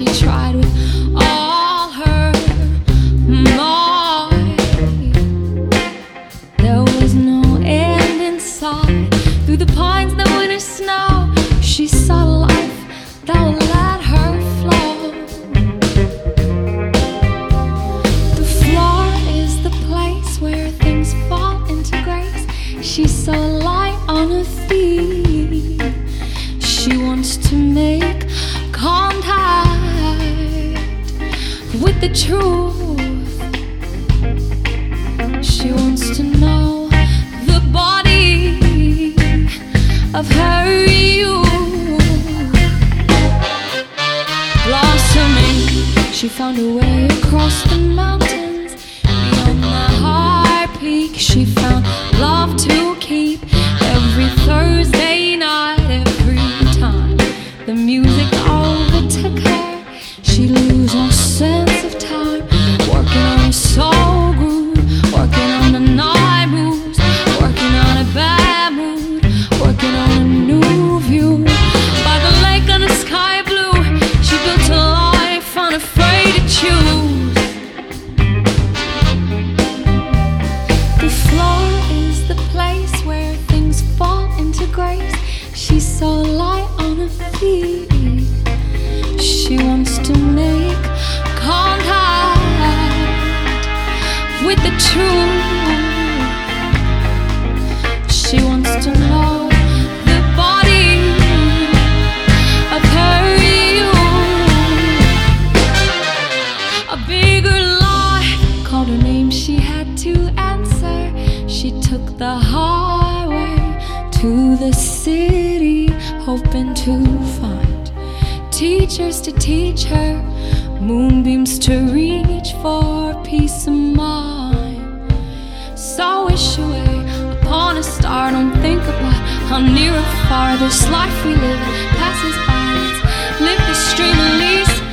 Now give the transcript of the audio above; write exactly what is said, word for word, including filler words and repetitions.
tried with all her might. There was no end in sight. Through the pines, the winter snow, she saw life that would let her flow. The floor is the place where things fall into grace. She saw light on her feet. She wants to make contact with the truth. She wants to know the body of her youth. Blossoming, she found her way across the mountains. Beyond the high peak, she found love to keep. Every Thursday night, every time the music overtook her, she'd lose all sense of time. Working on her soul groove, working on the night moves, working on a bad mood, working on a new view. By the lake on the sky blue, she built a life unafraid to choose. The floor is the place where things fall into grace. She saw light on her feet. She wants to make contact with the truth. She wants to know the body of her youth. A bigger lie called her name, she had to answer. She took the highway to the city, hoping to find teachers to teach her, moonbeams to reach for peace of mind. So wish away upon a star. Don't think about how near or far this life we live passes by. Let's live this dream at least.